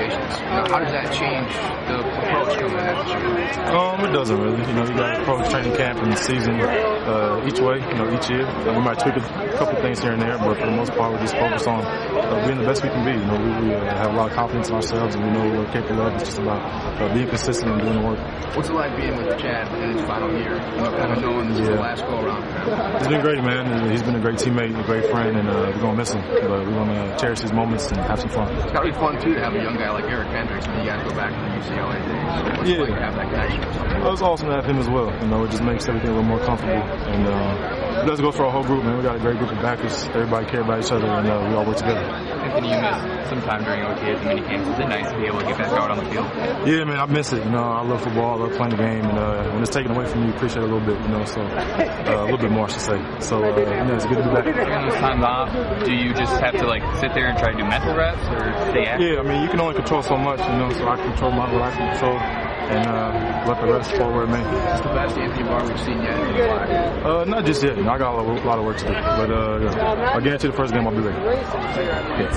expectations. How does that change the approach coming in after year? It doesn't really. You got to approach training camp and the season each way, each year. We might tweak a couple things here and there, but for the most part, we just focus on being the best we can be. We have a lot of confidence in ourselves, and we know what we're capable of. It's just about being consistent and doing the work. What's it like being with Chad in his final year? Kind of knowing this is the last go-around. It's been great, man. He's been a great teammate, a great friend, and we're going to miss him. But we're going to cherish these moments and have some fun. It's got to be fun, too, to have a young guy like Eric Kendricks when you guys go back to the UCLA days. What's it like to have that connection? It was awesome to have him as well. It just makes everything a little more comfortable. And it does go for our whole group, man. We got a great group of backers. Everybody care about each other, and we all work together. Anthony, you missed some time during OTAs and mini camps. Is it nice to be able to get back out on the field? Yeah, man, I miss it. I love football. I love playing the game. And when it's taken away from you, you appreciate it a little bit, so a little bit more, I should say. So, it's good to be back. During those times off, do you just have to sit there and try to do mental reps or stay active? Yeah, you can only control so much, so I control what I can control and let the rest fall where it may. It's the best Anthony Barr we've seen yet in your life. Not just yet. I got a lot of work to do. But I guarantee the first game I'll be ready. Yeah.